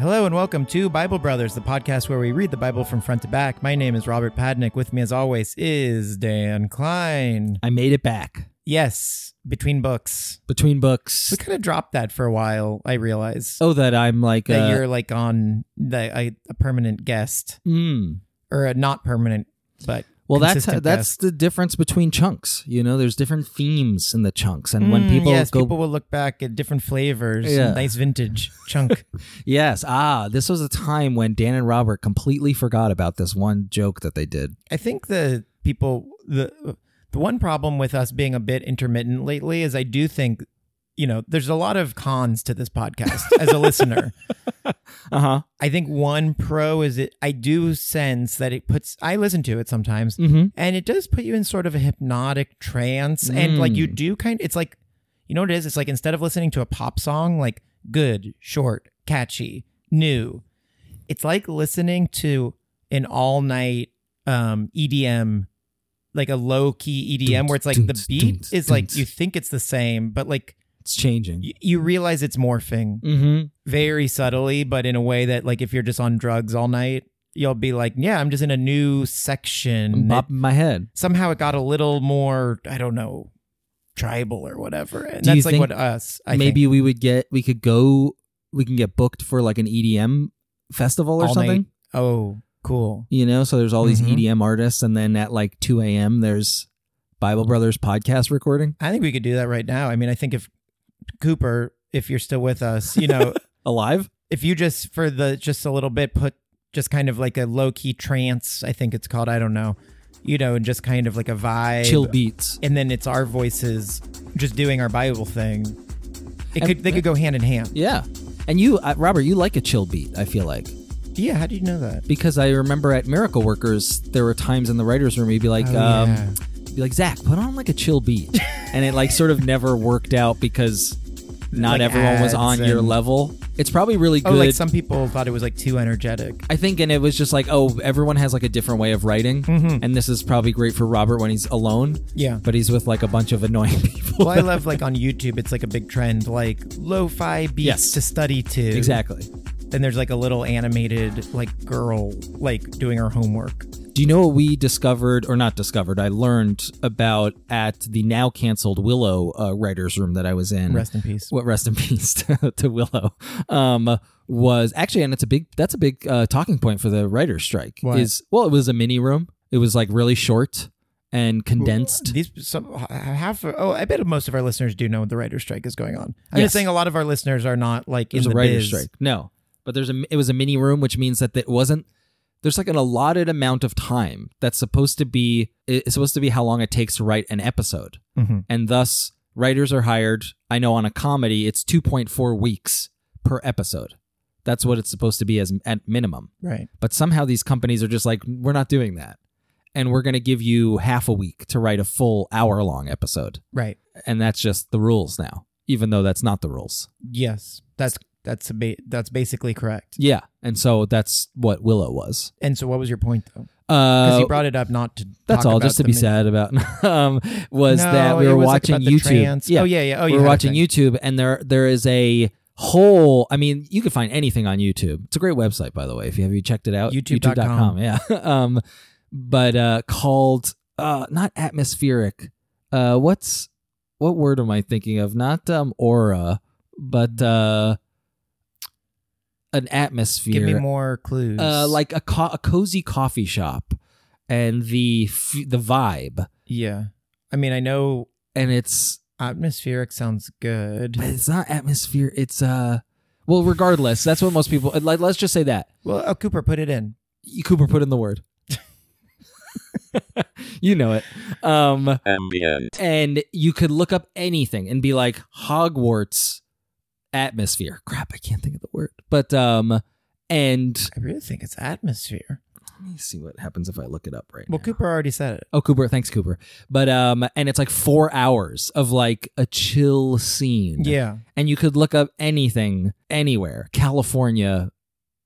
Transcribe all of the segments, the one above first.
Hello and welcome to Bible Brothers, the podcast where we read the Bible from front to back. My name is Robert Padnick. With me, as always, is Dan Klein. I made it back. Yes, between books. Between books. We kind of dropped that for a while, I realize. Oh, that I'm like... that you're like on a permanent guest. Or a not permanent, but well, that's guest. the difference between chunks. You know, there's different themes in the chunks. And when people people will look back at different flavors. Yeah. Nice vintage chunk. Yes. This was a time when Dan and Robert completely forgot about this one joke that they did. I think the one problem with us being a bit intermittent lately is I do think, there's a lot of cons to this podcast as a listener. I think one pro is I do sense that I listen to it sometimes, and it does put you in sort of a hypnotic trance. And like you do it's like, you know what it is? It's like instead of listening to a pop song, like good, short, catchy, new, it's like listening to an all-night EDM, like a low-key EDM where it's like the beat is like, you think it's the same, but like, it's changing. You realize it's morphing very subtly, but in a way that, like, if you're just on drugs all night, you'll be like, yeah, I'm just in a new section. I'm bopping my head. Somehow it got a little more, I don't know, tribal or whatever. And Do that's you like think I maybe think. we can get booked for like an EDM festival or all something. Night. Oh, cool. So there's all these EDM artists, and then at like 2 a.m. there's Bible Brothers podcast recording. I think we could do that right now. I mean, I think if Cooper, if you're still with us, Alive? If you just a little bit put just kind of like a low key trance, I think it's called, I don't know, and just kind of like a vibe, chill beats, and then it's our voices just doing our Bible thing. They could go hand in hand. Yeah, and you, Robert, you like a chill beat. I feel like. Yeah, how do you know that? Because I remember at Miracle Workers, there were times in the writers' room you'd be like, be like, Zach, put on like a chill beat. And it like sort of never worked out because not like everyone was on your level. It's probably really good. Like some people thought it was like too energetic. I think, and it was just like, everyone has like a different way of writing. And this is probably great for Robert when he's alone. Yeah. But he's with like a bunch of annoying people. Well, I love like on YouTube, it's like a big trend, like lo-fi beats to study to. Exactly. Then there's like a little animated like girl like doing her homework. Do you know what we discovered, or not discovered, I learned about at the now canceled Willow writer's room that I was in? Rest in peace. Rest in peace to Willow. Was actually, and that's a big talking point for the writer's strike. What? It was a mini room. It was like really short and condensed. I bet most of our listeners do know what the writer's strike is going on. I'm Yes. just saying a lot of our listeners are not like in There's the a writer's biz. strike. No, but it was a mini room, which means that it wasn't. There's like an allotted amount of time that's supposed to be how long it takes to write an episode. And thus writers are hired. I know on a comedy, it's 2.4 weeks per episode. That's what it's supposed to be as at minimum. Right. But somehow these companies are just like, we're not doing that. And we're going to give you half a week to write a full hour-long episode. Right. And that's just the rules now, even though that's not the rules. Yes. That's basically correct. Yeah. And so that's what Willow was. And so what was your point though? Because you brought it up not to That's talk all, about just to be sad about that we were watching YouTube. Yeah. Oh yeah. We were watching YouTube, and there is a whole, I mean, you can find anything on YouTube. It's a great website, by the way, if you checked it out. YouTube.com. Yeah. But called not atmospheric. What word am I thinking of? Not aura, but an atmosphere. Give me more clues. Like a cozy coffee shop, and the vibe. Yeah, I mean, I know, and it's atmospheric sounds good, but it's not atmosphere. It's well, regardless, that's what most people. Let's just say that. Well, Cooper, put it in. Cooper, put in the word. You know it. Ambient. And you could look up anything and be like Hogwarts atmosphere. Crap, I can't think of the word. But and I really think it's atmosphere. Let me see what happens if I look it up right now. Well, Cooper already said it. Oh, Cooper, thanks, Cooper. But and it's like 4 hours of like a chill scene. Yeah. And you could look up anything, anywhere. California,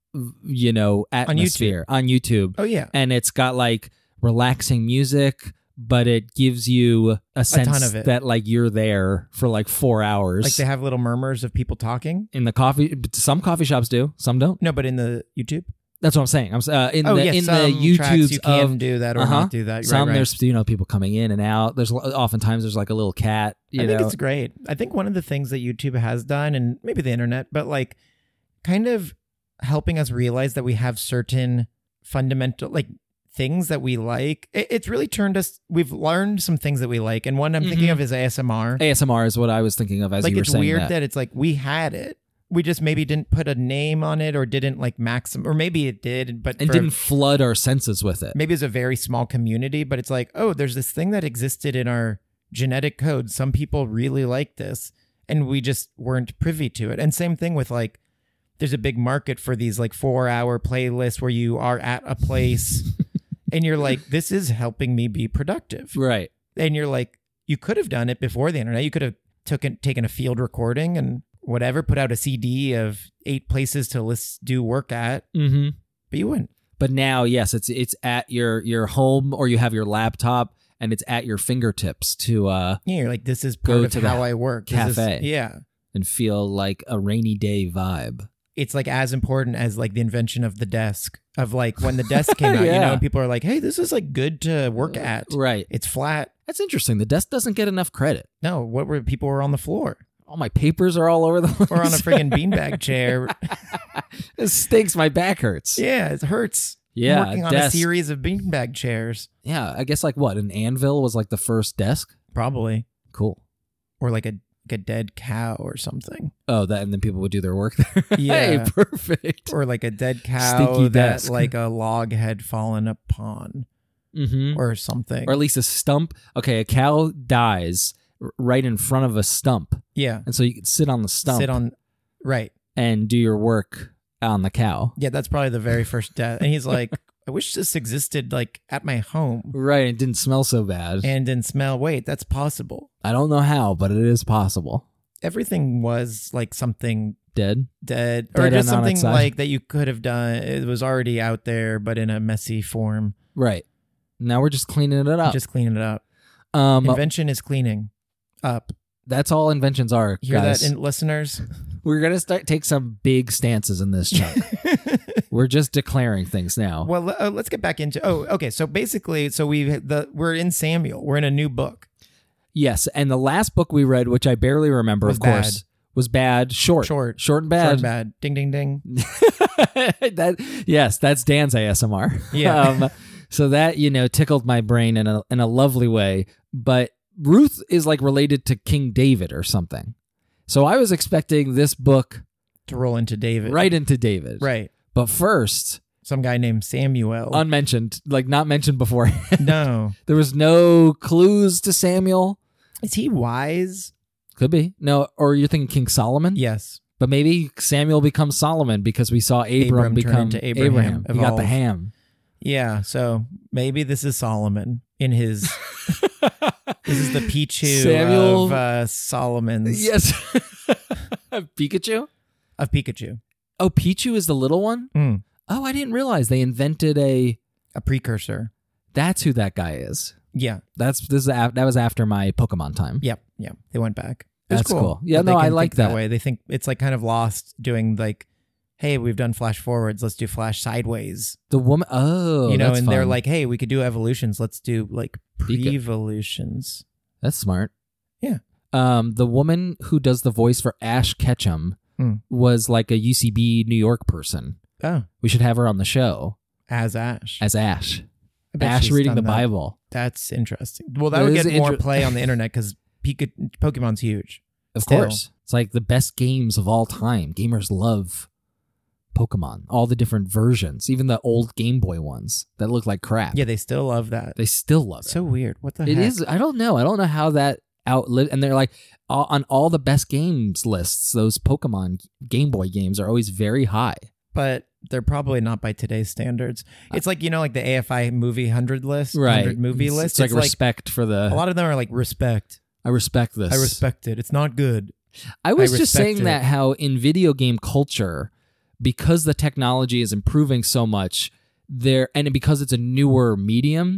atmosphere on YouTube. Oh yeah. And it's got like relaxing music, but it gives you a sense ton of it. that like you're there for like 4 hours. Like they have little murmurs of people talking. in the coffee, some coffee shops do, some don't. No, but in the YouTube. That's what I'm saying. I'm in Oh, the yes, in some the tracks YouTubes you can of do that or Uh-huh. not do that. some right. there's people coming in and out. There's oftentimes there's like a little cat. I think it's great. I think one of the things that YouTube has done, and maybe the internet, but like kind of helping us realize that we have certain fundamental like things that we like. It's really turned us. We've learned some things that we like, and one I'm thinking of is ASMR. ASMR is what I was thinking of as Like you were it's saying weird that. that it's like we had it. We just maybe didn't put a name on it or didn't like maximum, or maybe it did, but And for- didn't flood our senses with it. maybe it's a very small community, but it's like, oh, there's this thing that existed in our genetic code. Some people really like this, and we just weren't privy to it. And same thing with like, there's a big market for these like 4-hour playlists where you are at a place and you're like, this is helping me be productive. Right. And you're like, you could have done it before the internet. You could have taken a field recording and whatever, put out a CD of 8 places to do work at, Mm-hmm. but you wouldn't. But now, yes, it's at your home, or you have your laptop and it's at your fingertips to Yeah, you're like, this is Go part of to the how I work. This is- cafe. yeah. and feel like a rainy day vibe. It's like as important as like the invention of the desk, of like when the desk came out, you Yeah. know, and people are like, hey, this is like good to work at. Right. It's flat. That's interesting. The desk doesn't get enough credit. No, people were on the floor All my papers are all over the place. or on a friggin' beanbag chair. It stinks. My back hurts. Yeah, it hurts. Yeah, I'm working on a desk. series of beanbag chairs, Yeah, I guess like what? An anvil was like the first desk? probably, Cool. or like a dead cow or something, Oh, that, and then people would do their work there. Yeah. Hey, perfect. or like a dead cow Stinky that desk. like a log had fallen upon, Mm-hmm. or something. Or at least a stump. Okay, a cow dies right in front of a stump. Yeah, And so you could sit on the stump sit on. Right. and do your work on the cow. Yeah, that's probably the very first death. And he's like, I wish this existed like at my home Right, it didn't smell so bad. and didn't smell. Wait, that's possible. I don't know how, but it is possible. Everything was like something Dead? dead, Dead or just and on something its side. like that you could have done. It was already out there, but in a messy form. Right. Now we're just cleaning it up. Just cleaning it up. Um, Invention is cleaning up. that's all inventions are, Hear guys. that, listeners? We're gonna take some big stances in this chunk. We're just declaring things now. Well, let's get back into. Oh, okay. So basically, we're in Samuel. We're in a new book. Yes, and the last book we read, which I barely remember, Was of course, was bad. Short and bad. Short and bad. Ding, ding, ding. That's Dan's ASMR. Yeah. So that tickled my brain in a lovely way. But Ruth is like related to King David or something. So I was expecting this book To roll into David. right into David. Right. But first, Some guy named Samuel. unmentioned, like not mentioned before. No. There was no clues to Samuel. Is he wise? Could be. No, or you're thinking King Solomon? Yes. But maybe Samuel becomes Solomon because we saw Abram Abram turn become into Abraham, He got evolve. the ham. Yeah. So maybe this is Solomon in his. This is the Pichu Samuel- of Solomon's. Yes. Pikachu? Of Pikachu. Oh, Pichu is the little one? Mm. Oh, I didn't realize they invented a... A precursor. That's who that guy is. Yeah. That was after my Pokemon time. Yep. Yeah. They went back. It was That's cool. Yeah, But they no, I can like think that. way. They think it's like kind of lost doing like, hey, we've done flash forwards. Let's do flash sideways. The woman... Oh, you know, that's and they're fun. like, hey, we could do evolutions. Let's do like Pika. pre-evolutions. That's smart. Yeah. The woman who does the voice for Ash Ketchum Hmm. was like a UCB New York person. Oh, We should have her on the show as Ash. as Ash. I bet Ash she's reading the done that. Bible. That's interesting. Well, that That would is get more inter- play on the internet because Pokemon's huge. Of Still. course. It's like the best games of all time. Gamers love Pokemon. All the different versions, even the old Game Boy ones that look like crap. Yeah, they still love that. They still love it. So weird. What the It heck? is. I don't know. I don't know how that outlived. And they're like on all the best games lists. Those Pokemon Game Boy games are always very high. But they're probably not by today's standards. It's like, like the AFI movie 100 list, 100 movie It's- list. It's like respect for the. a lot of them are like respect. I respect this. I respect it. It's not good. I was I just respect saying it. that how in video game culture, because the technology is improving so much, and because it's a newer medium,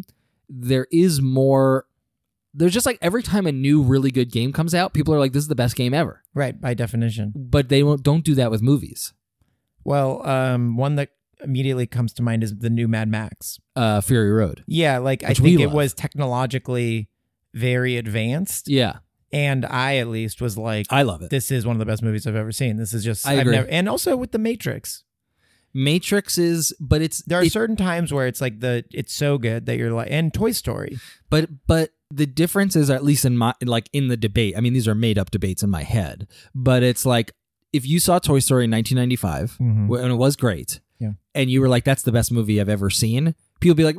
there is more. There's just like every time a new really good game comes out, people are like, "This is the best game ever." Right, by definition. But they don't do that with movies. Well, one that immediately comes to mind is the new Mad Max. Fury Road. Yeah, like I Which think we it love. was technologically very advanced. Yeah, And I at least was like, I love it. this is one of the best movies I've ever seen. This is just I agree. And also with the Matrix. Matrix is, but There are certain times where it's like it's so good that you're like, and Toy Story. but the difference is, at least in my, like in the debate, I mean, these are made up debates in my head, but it's like, if you saw Toy Story in 1995, Mhm. and it was great, Yeah. and you were like, that's the best movie I've ever seen, people be like,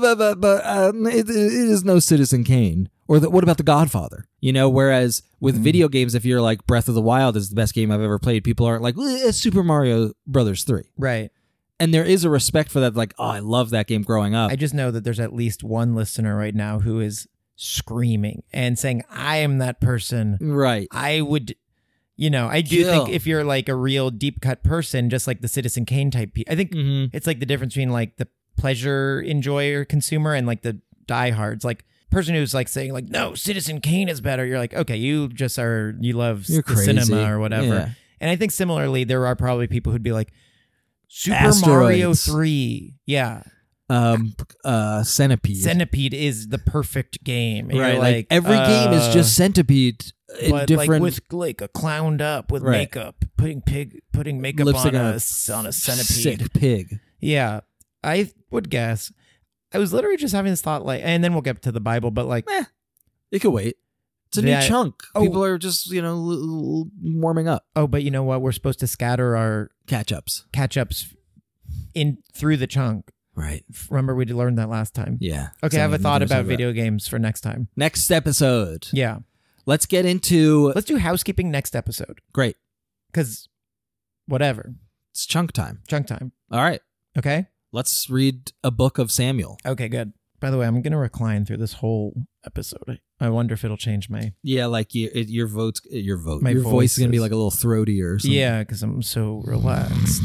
it is no Citizen Kane. Or what about The Godfather? You know, whereas with video games, if you're like, Breath of the Wild is the best game I've ever played, people aren't like, Super Mario Brothers 3. Right. And there is a respect for that, like, oh, I love that game growing up. I just know that there's at least one listener right now who is screaming and saying, I am that person. Right. I would, I do Kill. think if you're like a real deep cut person, just like the Citizen Kane type, I think it's like the difference between like the pleasure enjoyer consumer and like the diehards. Like person who's like saying like, no, Citizen Kane is better. You're like, okay, you love You're the crazy. cinema or whatever. Yeah. And I think similarly, there are probably people who'd be like, Super Mario Asteroids. 3. Yeah. Centipede. Centipede is the perfect game. And Right, you're like every game is just Centipede in but different. like with like a clowned up with Right. makeup, putting makeup Lipstick on on a a centipede. sick pig. Yeah, I would guess. I was literally just having this thought, like, and then we'll get to the Bible, but like, It could wait. It's a That- new chunk. oh. People are just warming up. oh, but you know what? We're supposed to scatter our Catch ups. catch ups in through the chunk. Right. Remember, we learned that last time. Yeah. Okay, I have a Something thought to do about with that. video games for next time. Next episode. Yeah, Let's get into. let's do housekeeping next episode Great. because whatever, It's chunk time. chunk time. All right. Okay. Let's read a book of Samuel. Okay, good. By the way, I'm gonna recline through this whole episode. I wonder if it'll change my. Yeah, like your vote. My Your voice voice is gonna be is- like a little throatier or something. Yeah, because I'm so relaxed.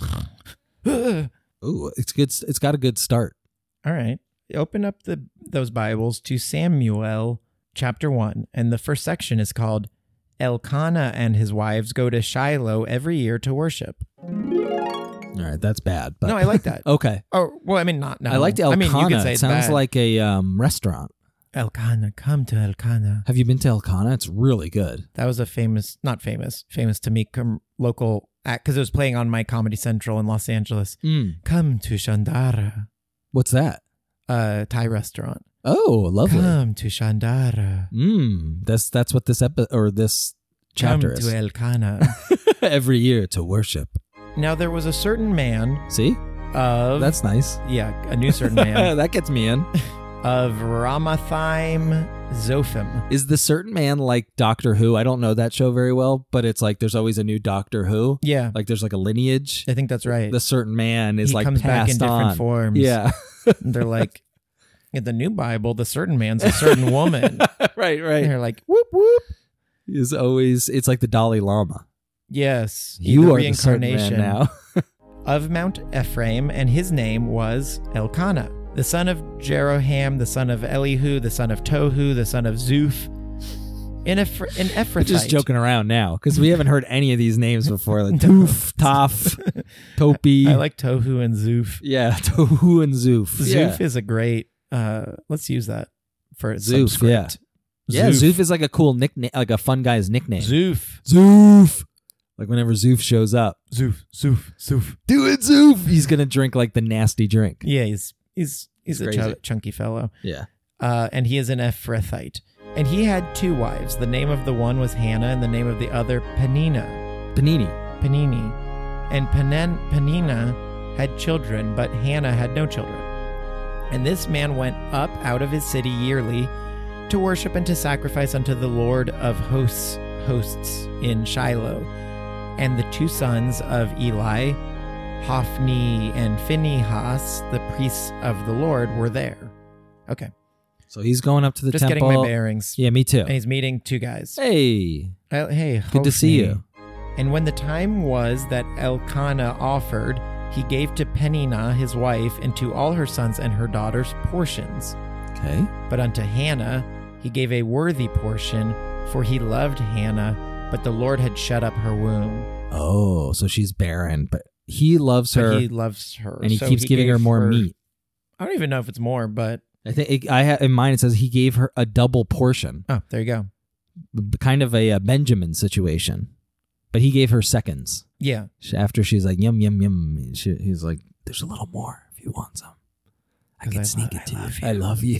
Ooh, it's good. It's got a good start. All right. Open up those Bibles to Samuel chapter 1. And the first section is called Elkanah and his wives go to Shiloh every year to worship. All right, that's bad. But No, I like that. okay. Oh, well, I mean, not now. I liked Elkanah. I mean, you could say it it's sounds bad. like a restaurant. Elkanah, come to Elkanah. Have you been to Elkanah? It's really good. That was a famous to me, local act, because it was playing on my Comedy Central in Los Angeles. Come to Chandara, What's that? Thai restaurant. Oh, lovely. Come to Chandara. That's what this this chapter Come is. to Elkanah. Every year to worship. Now there was a certain man See? of That's nice. a new certain man That gets me in. of Ramathaim Zophim. Is the certain man like Doctor Who? I don't know that show very well, but it's like there's always a new Doctor Who. Yeah, Like there's like a lineage. I think that's right. The certain man is he like comes back in passed different on. forms. Yeah. And they're like, in the new Bible, the certain man's a certain woman. right, And right. they're like, whoop whoop. Is always it's like the Dalai Lama. Yes, You the are the certain man reincarnation now. of Mount Ephraim, and his name was Elkanah, the son of Jeroham, the son of Elihu, the son of Tohu, the son of Zuph, an Ephrathite. We're just joking around now because we haven't heard any of these names before. Like Toof, Toph, Topi. I like Tohu and Zuph. Yeah, Tohu and Zoof. Zuph is a great. Let's use that for Zoof, subscript. Yeah, Zoof is like a cool nickname, like a fun guy's nickname. Zoof. Zoof. Like whenever Zoof shows up, Zoof. do it, Zoof. He's gonna drink like the nasty drink. Yeah, he's a crazy. chunky fellow. Yeah. And he is an Ephrathite. And he had two wives. The name of the one was Hannah, and the name of the other Peninnah. Panini. And Peninnah had children, but Hannah had no children. And this man went up out of his city yearly to worship and to sacrifice unto the Lord of hosts in Shiloh. And the two sons of Eli, Hophni and Phinehas, the priests of the Lord, were there. Okay. So he's going up to the Just temple. getting my bearings. Yeah, me too. And he's meeting two guys. Hey, Hey, good to see Hophni. you. And when the time was that Elkanah offered, he gave to Peninnah his wife and to all her sons and her daughters portions. Okay. But unto Hannah he gave a worthy portion, for he loved Hannah, but the Lord had shut up her womb. Oh, so she's barren, but he loves her. But he loves her. And he So keeps giving her gave more meat. I don't even know if it's more, but... I think in mine it says he gave her a double portion. Oh, there you go. Kind of a Benjamin situation. But he gave her seconds. Yeah. After she's like, yum, yum, yum. He's like, there's a little more if you want some. I can sneak it to you. I love you.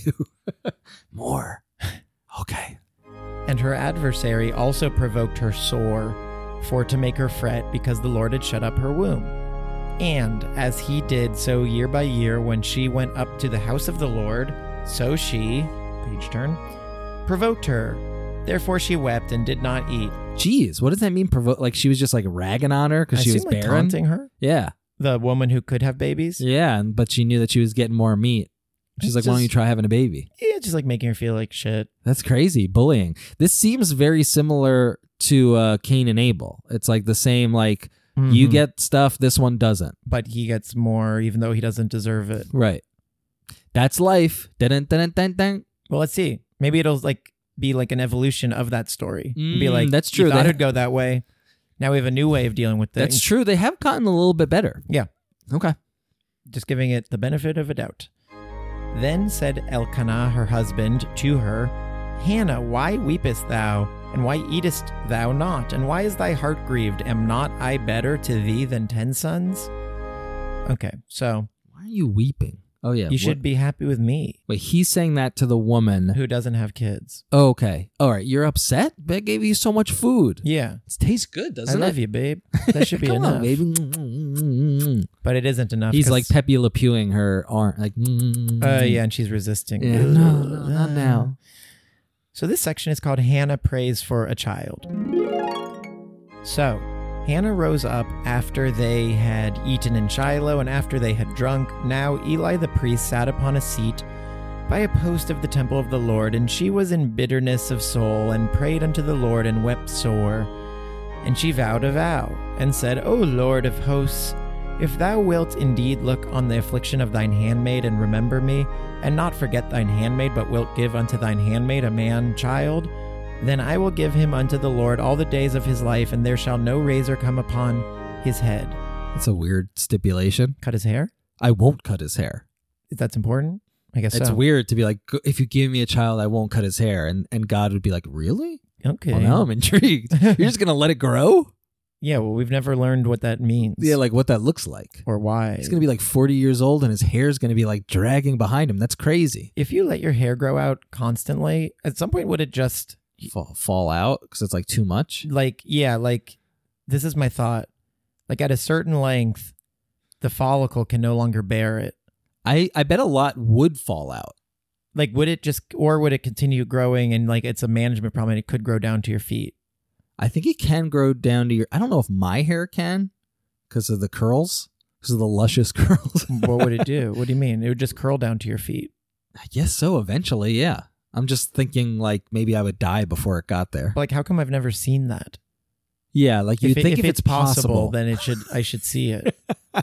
More. Okay. And her adversary also provoked her sore, for to make her fret, because the Lord had shut up her womb. And as he did so year by year, when she went up to the house of the Lord, so she, page turn, provoked her. Therefore she wept and did not eat. Jeez, what does that mean? Like she was just like ragging on her because she was like barren? Taunting her? Yeah. The woman who could have babies? Yeah, but she knew that she was getting more meat. She's like, why don't you try having a baby? Yeah, just like making her feel like shit. That's crazy. Bullying. This seems very similar to Cain and Abel. It's like the same, like, you get stuff, this one doesn't. But he gets more, even though he doesn't deserve it. Right. That's life. Dun-dun-dun-dun-dun. Well, let's see. Maybe it'll like be like an evolution of that story. Be like, that's true. You thought it'd go that way. Now we have a new way of dealing with things. That's true. They have gotten a little bit better. Yeah. Okay. Just giving it the benefit of a doubt. Then said Elkanah, her husband, to her, Hannah, why weepest thou? And why eatest thou not? And why is thy heart grieved? Am not I better to thee than 10 sons? Okay, so... Why are you weeping? Oh, yeah. You should be happy with me. Wait, he's saying that to the woman who doesn't have kids. Oh, okay. All right. You're upset? But I gave you so much food. Yeah. It tastes good, doesn't it? I love you, babe. That should be Come enough. on, baby. But it isn't enough. He's like Pepe Le Pewing her arm. Like, yeah, and she's resisting. Yeah, no, not now. So this section is called Hannah Prays for a Child. So, Hannah rose up after they had eaten in Shiloh and after they had drunk. Now Eli the priest sat upon a seat by a post of the temple of the Lord, and she was in bitterness of soul, and prayed unto the Lord, and wept sore. And she vowed a vow, and said, O Lord of hosts, if thou wilt indeed look on the affliction of thine handmaid, and remember me, and not forget thine handmaid, but wilt give unto thine handmaid a man child, then I will give him unto the Lord all the days of his life, and there shall no razor come upon his head. That's a weird stipulation. Cut his hair? I won't cut his hair. That's important? I guess it's so. weird to be like, if you give me a child, I won't cut his hair. And God would be like, really? Okay. Well, now I'm intrigued. You're just going to let it grow? Yeah, well, we've never learned what that means. Yeah, like what that looks like. Or why. He's going to be like 40 years old and his hair's going to be like dragging behind him. That's crazy. If you let your hair grow out constantly, at some point would it just... Fall out because it's like too much? Like, yeah, like, this is my thought. Like, at a certain length, the follicle can no longer bear it. I bet a lot would fall out. Like, would it just... Or would it continue growing and, like, it's a management problem and it could grow down to your feet? I think it can grow down to your... I don't know if my hair can because of the curls, because of the luscious curls. What would it do? What do you mean? It would just curl down to your feet. I guess so, eventually, yeah. I'm just thinking like maybe I would die before it got there. But like, how come I've never seen that? Yeah, like you think if it's possible, then I should see it.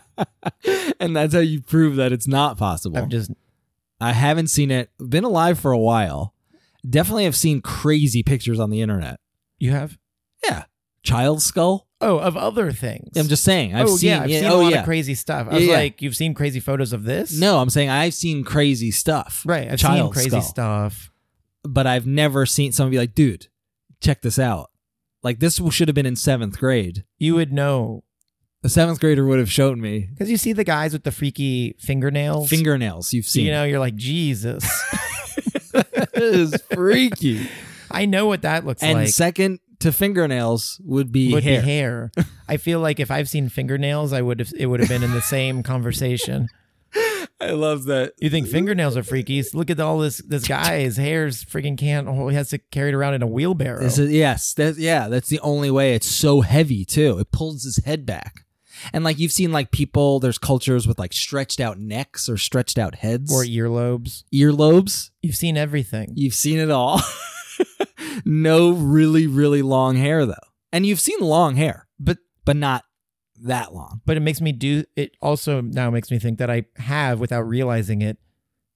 And that's how you prove that it's not possible. I haven't seen it. Been alive for a while. Definitely have seen crazy pictures on the internet. You have? Yeah. Child skull? Oh, of other things. I'm just saying. I've seen a lot of crazy stuff. I was like, you've seen crazy photos of this? No, I'm saying I've seen crazy stuff. Right. I've seen crazy stuff. But I've never seen someone be like, dude, check this out. Like, this should have been in 7th grade. You would know. The 7th grader would have shown me. Because you see the guys with the freaky fingernails. Fingernails, you've seen. You know, you're like, Jesus. That is freaky. I know what that looks like. And second to fingernails would be hair. I feel like if I've seen fingernails, it would have been in the same conversation. I love that. You think fingernails are freaky? Look at all this guy. His hair's freaking he has to carry it around in a wheelbarrow. That's the only way. It's so heavy too. It pulls his head back. And like you've seen like people, there's cultures with like stretched out necks or stretched out heads. Or earlobes. Earlobes. You've seen everything. You've seen it all. No really, really long hair though. And you've seen long hair, but not that long. But it makes me also now makes me think that I have, without realizing it,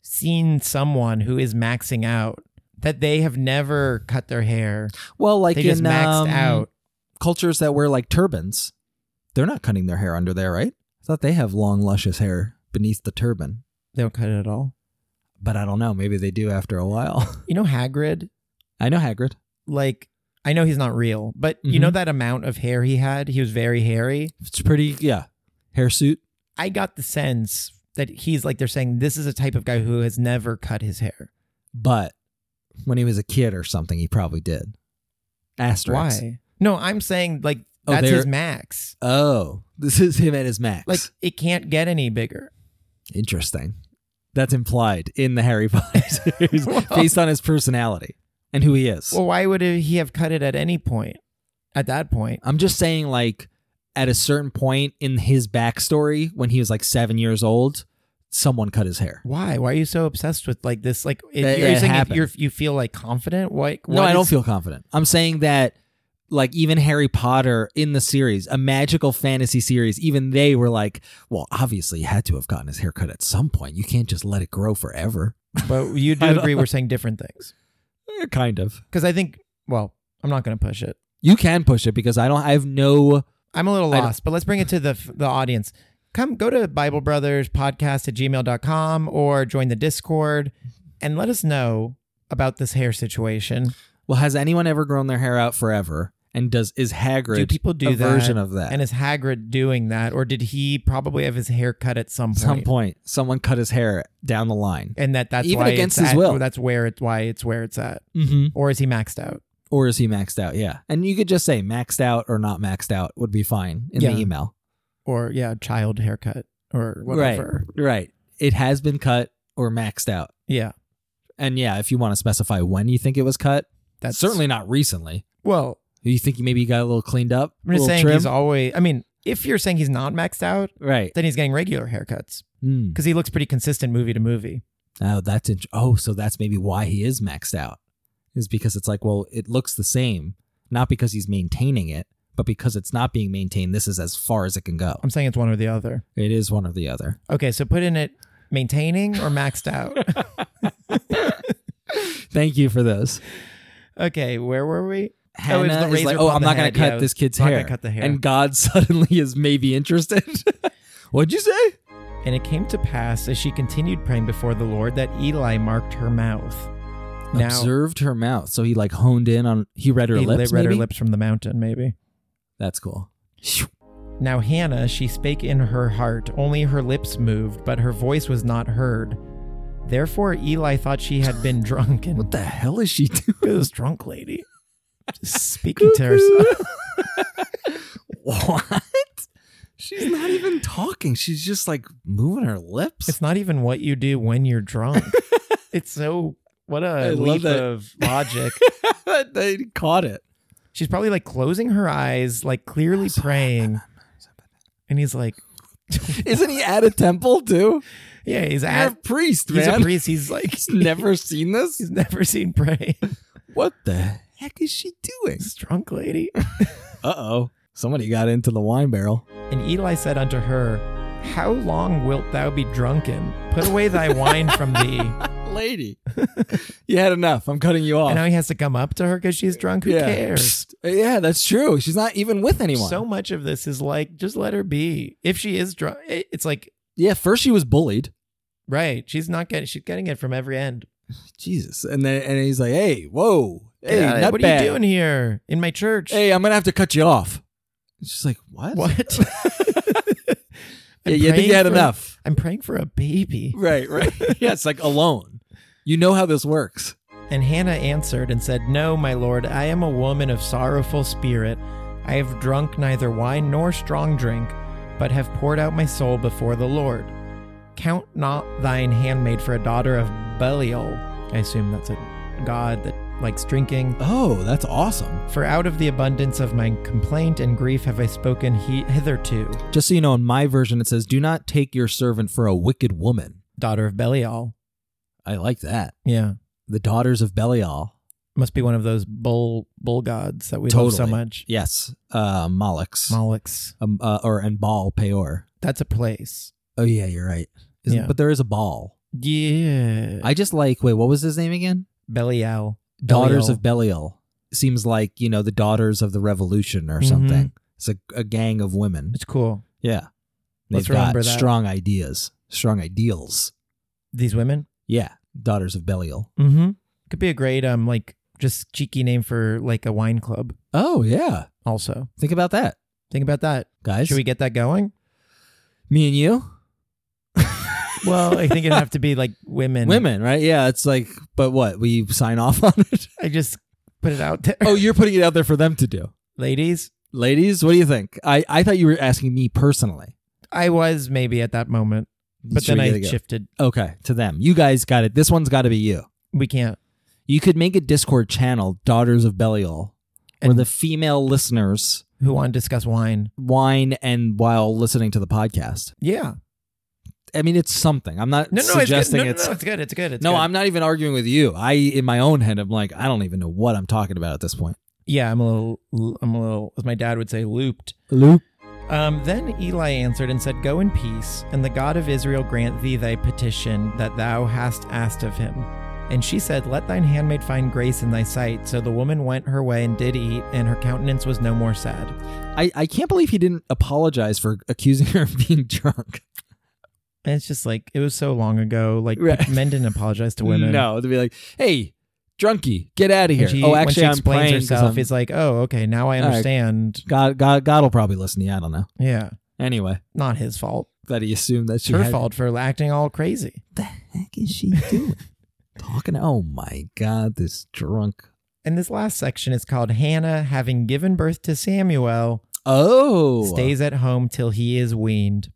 seen someone who is maxing out that they have never cut their hair. Well, like They just in maxed out. cultures that wear like turbans, they're not cutting their hair under there, right? I thought they have long, luscious hair beneath the turban. They don't cut it at all. But I don't know. Maybe they do after a while. You know Hagrid? I know Hagrid. Like, I know he's not real, but you know that amount of hair he had? He was very hairy. It's pretty, hirsute. I got the sense that he's like, they're saying this is a type of guy who has never cut his hair. But when he was a kid or something, he probably did. Asterisk. Why? No, I'm saying like Oh, that's they're- his max. Oh, this is him at his max. Like it can't get any bigger. Interesting. That's implied in the Harry Potter series based on his personality and who he is. Well, why would he have cut it at any point? At that point, I'm just saying, like, at a certain point in his backstory, when he was like 7 years old, someone cut his hair. why? Why are you so obsessed with like this? Like, It you're saying happened. you feel like confident? What? No, I don't feel confident. I'm saying that, like, even Harry Potter in the series, a magical fantasy series, even they were like, well, obviously he had to have gotten his hair cut at some point. You can't just let it grow forever. But you do I don't agree know. we're saying different things. Kind of. Because I think, well, I'm not going to push it. You can push it because I have no. I'm a little I don't- lost, but let's bring it to the audience. Go to Bible Brothers Podcast at gmail.com or join the Discord and let us know about this hair situation. Well, has anyone ever grown their hair out forever? And is Hagrid Do people do a that? version of that? And is Hagrid doing that? Or did he probably have his hair cut at some point? Some point, someone cut his hair down the line. And that's Even why against it's his at, will. That's where it's where it's at. Mm-hmm. Or is he maxed out? Or is he maxed out? Yeah. And you could just say maxed out or not maxed out would be fine in Yeah. the email. Or child haircut or whatever. Right. It has been cut or maxed out. Yeah. And yeah, if you want to specify when you think it was cut, That's certainly not recently. Well, You think maybe you got a little cleaned up? I'm just a little saying trim? he's always, I mean, if you're saying he's not maxed out, Right. then he's getting regular haircuts Mm. because he looks pretty consistent movie to movie. Oh, so that's maybe why he is maxed out. Is because it's like, well, it looks the same, not because he's maintaining it, but because it's not being maintained. This is as far as it can go. I'm saying it's one or the other. It is one or the other. Okay, so put in it maintaining or maxed out. Thank you for this. Okay, where were we? Hannah it's the is razor like, upon I'm the not going head. to cut Yeah, this kid's not gonna hair. cut the hair. And God suddenly is maybe interested. What'd you say? And it came to pass as she continued praying before the Lord that Eli marked her mouth. Now, Observed her mouth. So he like honed in on, he read her he lips read her maybe? lips from the mountain, maybe. That's cool. Now Hannah, she spake in her heart, only her lips moved, but her voice was not heard. Therefore Eli thought she had been drunk, and What the hell is she doing? this drunk lady just speaking to herself. What? She's not even talking. She's just like moving her lips. It's not even what you do when you're drunk. It's so, what I a love leap that. of logic. They caught it. She's probably like closing her eyes, like clearly praying. And he's like, Isn't he at a temple too? yeah, he's You're a at, priest, he's man. a priest. He's like, He's never seen this. he's never seen pray. What the heck is she doing? This drunk lady. Uh-oh. Somebody got into the wine barrel. And Eli said unto her, how long wilt thou be drunken? Put away thy wine from thee. Lady. You had enough. I'm cutting you off. And now he has to come up to her because she's drunk. Who cares? Psst. Yeah, that's true. She's not even with anyone. So much of this is like, just let her be. If she is drunk, it's like, yeah, first she was bullied. right. She's getting it from every end. Jesus. And he's like, hey, whoa. Hey, Yeah, not what bad. are you doing here in my church? Hey, I'm going to have to cut you off. She's like, what? What? Yeah, you think you had enough. I'm praying for a baby. Right. Yeah, it's like alone. You know how this works. And Hannah answered and said, no, my lord, I am a woman of sorrowful spirit. I have drunk neither wine nor strong drink, but have poured out my soul before the Lord. Count not thine handmaid for a daughter of Belial. I assume that's a god that likes drinking. Oh, that's awesome. For out of the abundance of my complaint and grief have I spoken hitherto. Just so you know, in my version, it says, do not take your servant for a wicked woman. Daughter of Belial. I like that. Yeah. The daughters of Belial. Must be one of those bull gods that we love so much. Yes. Molochs. Molochs. And Baal Peor. That's a place. Oh, yeah, you're right. Yeah. But there is a Baal. Yeah. I just like, wait, what was his name again? Belial. Daughters of Belial. Seems like, the Daughters of the Revolution or something. It's a gang of women. It's cool. Yeah. Let's They've got remember that. strong ideas, strong ideals. These women? Yeah. Daughters of Belial. Mm-hmm. Could be a great, just cheeky name for like a wine club Oh, yeah. also. Think about that, Think about that. guys. Should we get that going? Me and you? Well, I think it'd have to be like women. Women, right? Yeah, it's like, but what? We sign off on it? I just put it out there. Oh, you're putting it out there for them to do. Ladies, Ladies, what do you think? I thought you were asking me personally. I was maybe at that moment, but Should then we I get it go? shifted. Okay, to them. You guys got it. This one's got to be you. We can't. You could make a Discord channel, Daughters of Belial, where And the female listeners who want to discuss wine? whine and while listening to the podcast. Yeah. I mean, it's something. I'm not No, suggesting it's good. No, it's good. It's good. It's No, good. I'm not even arguing with you. In my own head, I'm like, I don't even know what I'm talking about at this point. Yeah, I'm a little, as my dad would say, looped. Loop. Then Eli answered and said, "Go in peace, and the God of Israel grant thee thy petition that thou hast asked of him." And she said, "Let thine handmaid find grace in thy sight." So the woman went her way and did eat, and her countenance was no more sad. I can't believe he didn't apologize for accusing her of being drunk. And it's just like, it was so long ago. Like, Right. men didn't apologize to women. No, to be like, hey, drunkie, get out of here. When she, Oh, when actually, she I'm explains praying 'cause herself, I'm- he's like, "Oh, okay, now I All right. understand." God will probably listen to you. I don't know. Yeah, Anyway, not his fault. that he assumed that It's she her had. fault for acting all crazy. What the heck is she doing? Talking. Oh my God, this drunk. And this last section is called Hannah, having given birth to Samuel, Oh, stays at home till he is weaned.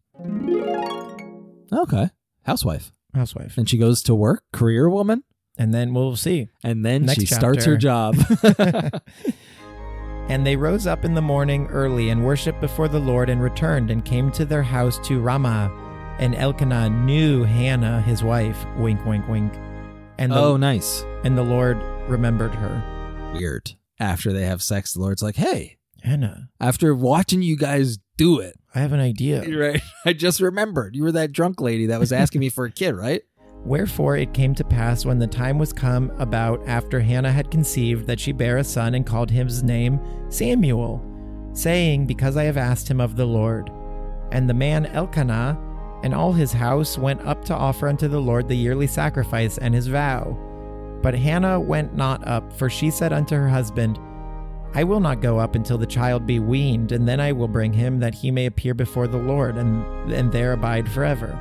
okay. Housewife, Housewife. and she goes to work. Career woman, And then we'll see. and then Next she starts chapter. her job. And they rose up in the morning early and worshipped before the Lord and returned and came to their house to Ramah. And Elkanah knew Hannah, his wife. Wink, wink, wink. And Oh, nice. and the Lord remembered her. Weird. After they have sex, the Lord's like, hey, Hannah, after watching you guys do it, I have an idea. right? I just remembered you were that drunk lady that was asking me for a kid, right? Wherefore it came to pass when the time was come about after Hannah had conceived that she bare a son and called his name Samuel, saying, Because I have asked him of the Lord. And the man Elkanah and all his house went up to offer unto the Lord the yearly sacrifice and his vow. But Hannah went not up, for she said unto her husband, I will not go up until the child be weaned, and then I will bring him, that he may appear before the Lord, and there abide forever.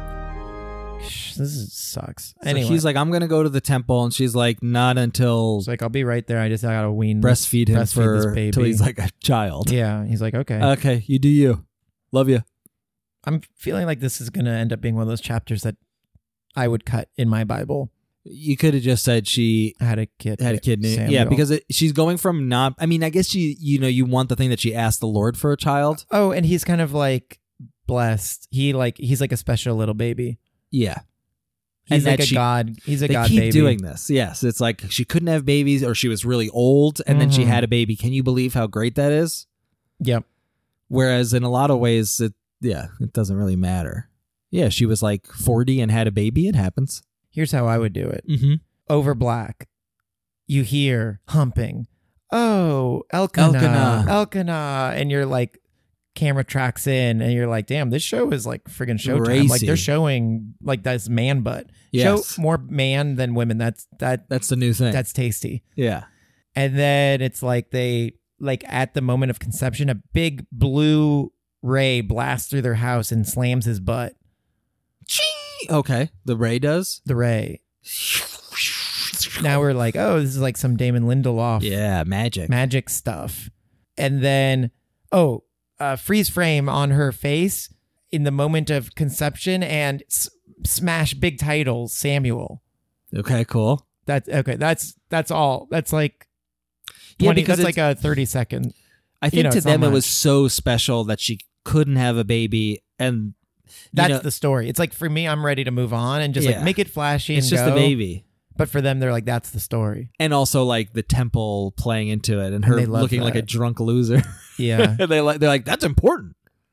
Sucks. Anyway, So he's like, I'm going to go to the temple. And she's like, not until it's like, I'll be right there. I gotta wean, breastfeed him breastfeed this for baby. till he's like a child. Yeah, he's like, okay. Okay, you do you. Love you. I'm feeling like this is gonna end up being one of those chapters that I would cut in my Bible. You could have just said she Had a kid. had a kid. Samuel. Yeah, because she's going from not. I mean, I guess you want the thing that she asked the Lord for a child. Oh, and he's kind of like blessed. He's like a special little baby. Yeah. He's And like that a she- god. He's a They god keep baby. doing this. Yes, it's like she couldn't have babies, or she was really old, and then she Mhm. had a baby. Can you believe how great that is? Yep. Whereas in a lot of ways, it doesn't really matter. Yeah, she was like 40 and had a baby. It happens. Here's how I would do it. Mm-hmm. Over black, you hear humping. Oh, Elkanah, and you're like, camera tracks in, and you're like, damn, this show is like friggin' Showtime. Like Racy. they're showing like this man butt. Yes. Show more man than women. That's That's the new thing. that's tasty. Yeah. And then it's like they like at the moment of conception, a big blue ray blasts through their house and slams his butt. Okay. The Ray does? The ray. Now we're like, oh, this is like some Damon Lindelof Yeah, magic. magic stuff. And then, freeze frame on her face in the moment of conception and smash big titles, Samuel. Okay, cool. That's okay. That's all. That's like 20, Yeah, because that's like a 30-second. I think to it's not them it was much. so special that she couldn't have a baby, and That's the story. It's like for me, I'm ready to move on and just Yeah. like make it flashy. it's and just go. a baby. But for them, they're like, that's the story. And also like the temple playing into it, and her they love looking like a that. drunk loser. Yeah. they're like, that's important.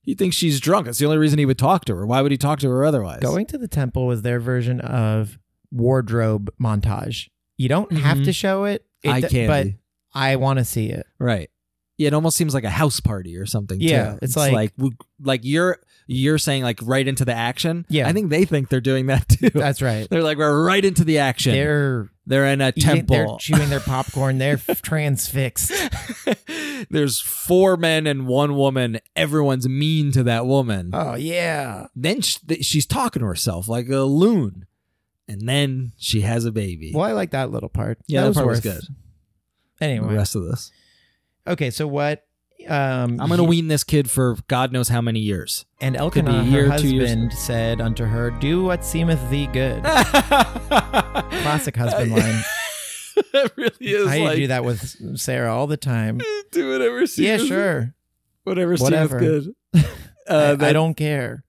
He thinks she's drunk. That's the only reason he would talk to her. Why would he talk to her otherwise? Going to the temple was their version of wardrobe montage. You don't have to show it, Eye candy. but I want to see it. Right. Yeah, it almost seems like a house party or something. Yeah, too. it's like you're saying like right into the action. Yeah. I think they think they're doing that too. That's right. They're like, we're right into the action. They're in a temple. They're chewing their popcorn. They're transfixed. There's 4 men and 1 woman. Everyone's mean to that woman. Oh yeah. Then she's talking to herself like a loon, and then she has a baby. Well, I like that little part. Yeah, that part was worth- good. Anyway, The rest of this, okay. So what? I'm gonna wean this kid for God knows how many years. And Could Elkanah, be a year, her 2 years. husband, said unto her, "Do what seemeth thee good." Classic husband line. That really is. I do that with Sarah all the time. Do whatever seems. Yeah, sure. Whatever Whatever. seems good. I don't care.